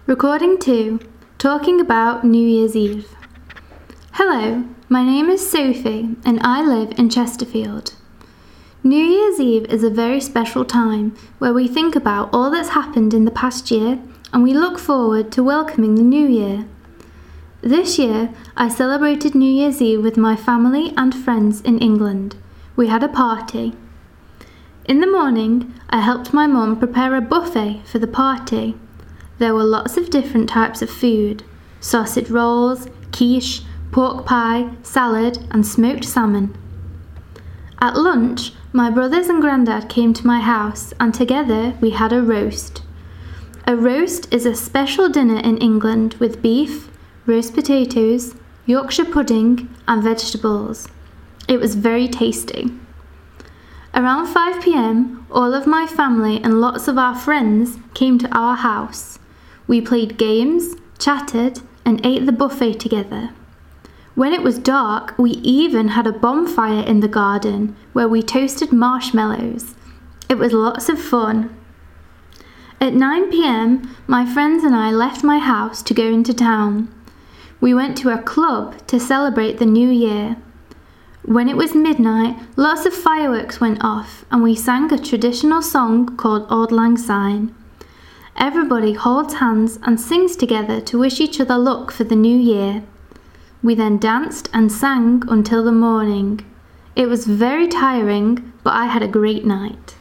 Recording 2, talking about New Year's Eve. Hello, my name is Sophie and I live in Chesterfield. New Year's Eve is a very special time where we think about all that's happened in the past year and we look forward to welcoming the new year. This year, I celebrated New Year's Eve with my family and friends in England. We had a party. In the morning, I helped my mum prepare a buffet for the party. There were lots of different types of food: sausage rolls, quiche, pork pie, salad and smoked salmon. At lunch, my brothers and granddad came to my house and together we had a roast. A roast is a special dinner in England with beef, roast potatoes, Yorkshire pudding and vegetables. It was very tasty. Around 5 p.m, all of my family and lots of our friends came to our house. We played games, chatted, and ate the buffet together. When it was dark, we even had a bonfire in the garden where we toasted marshmallows. It was lots of fun. At 9 p.m, my friends and I left my house to go into town. We went to a club to celebrate the new year. When it was midnight, lots of fireworks went off and we sang a traditional song called Auld Lang Syne. Everybody holds hands and sings together to wish each other luck for the new year. We then danced and sang until the morning. It was very tiring, but I had a great night.